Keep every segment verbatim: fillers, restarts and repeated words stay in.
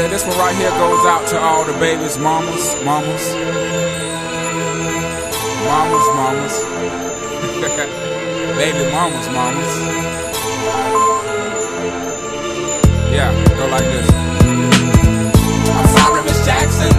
this one right here goes out to all the babies, mamas, mamas. Mamas, mamas. Baby mamas, mamas. Yeah, go like this. I'm sorry, Miss Jackson.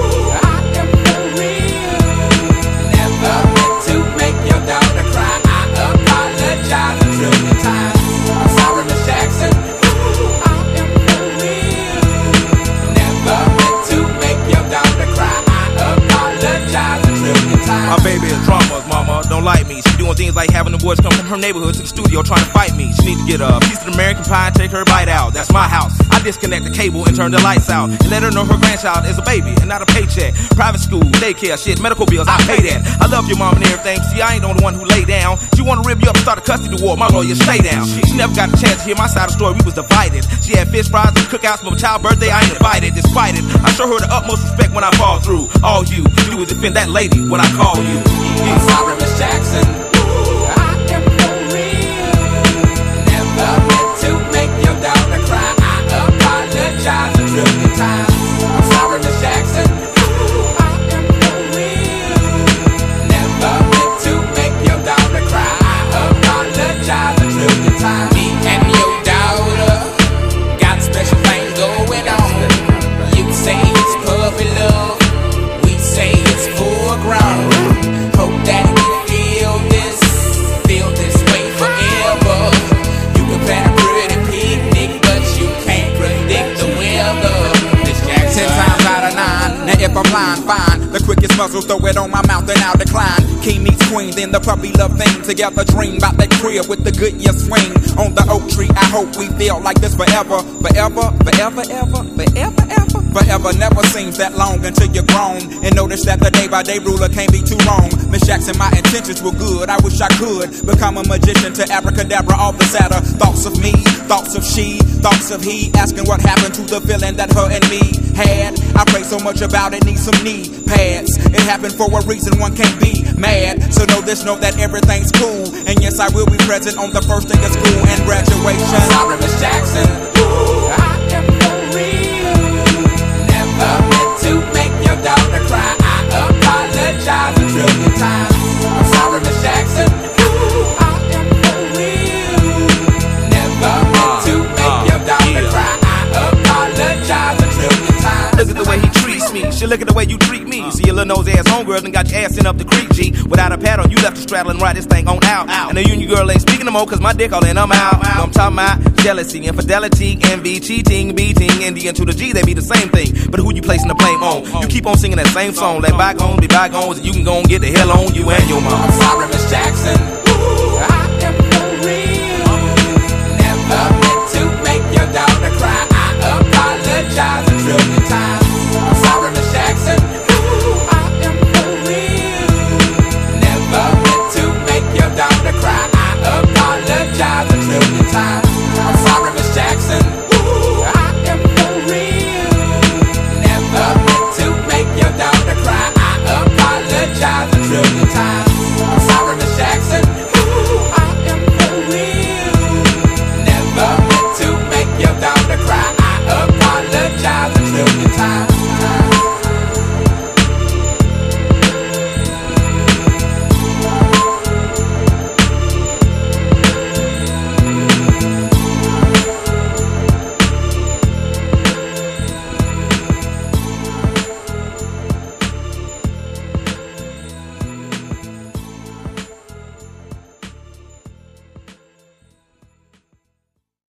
I am for real. Never meant to make your daughter cry. I apologize a trillion times. I'm sorry, Miss Jackson. I am for real. Never meant to make your daughter cry. I apologize a trillion times. My baby is dramas, mama, don't like me. She doing things like having the boys come from her neighborhood to the studio trying to fight me. She need to get a piece of American pie and take her bite out. That's my house. I disconnect the cable and turn the lights out and let her know her grandchild is a baby and not a paycheck. Private school, daycare, shit, medical bills, I pay that. I love your mom and everything. See, I ain't the only one who lay down. She wanna rip you up and start a custody war. My lawyer, stay down. She never got a chance to hear my side of the story. We was divided. She had fish fries and cookouts for my child's birthday. I ain't invited. Despite it, I show her the utmost respect when I fall through. All you do is defend that lady when I call you. I'm sorry, Miss Jackson. I am for real. Never meant to make your daughter cry. I apologize a trillion times. I'm sorry, Miss Jackson. I am for real. Never meant to make your daughter cry. I apologize a trillion times. Me and your daughter got special things going on. You say it's puppy love. We say it's full grown. Hope that we feel this, feel this way forever. You can plan a pretty picnic, but you can't predict the weather. Miss Jackson. Ten times out of nine, now if I'm lying, fine. The quickest muzzle, throw it on my mouth and I'll decline. King meets queen, then the puppy love thing. Together dream about that crib with the good year swing. On the oak tree, I hope we feel like this forever. Forever, forever, ever, forever, ever. Forever never seems that long until you're grown. And notice that the day by day ruler can't be too wrong. Miss Jackson, my intentions were good. I wish I could become a magician to abracadabra all the sadder. Thoughts of me, thoughts of she, thoughts of he. Asking what happened to the feeling that her and me had. I pray so much about it, need some knee pads. It happened for a reason, one can't be mad. So know this, know that everything's cool. And yes, I will be present on the first day of school and graduation. I'm sorry, Miss Jackson. Ooh, I am for real. Never meant to make your daughter cry. I apologize a trillion times. I'm sorry, Miss Jackson. Ooh, I am for real. Never meant to make your daughter cry. I apologize a trillion times. Look at the way he treats me. She look at the way you treat me. See your little nose ass homegirl and got your ass sent up the creek, G. Without a pad on, you left the straddle and ride this thing on out. And the union girl ain't speaking no more cause my dick all in, I'm out. So I'm talking about jealousy, infidelity, envy, cheating, beating, and the N to the G, they be the same thing. But who you placing the blame on? You keep on singing that same song. Let bygones be bygones and you can go and get the hell on you and your mom. I'm sorry, Miss Jackson.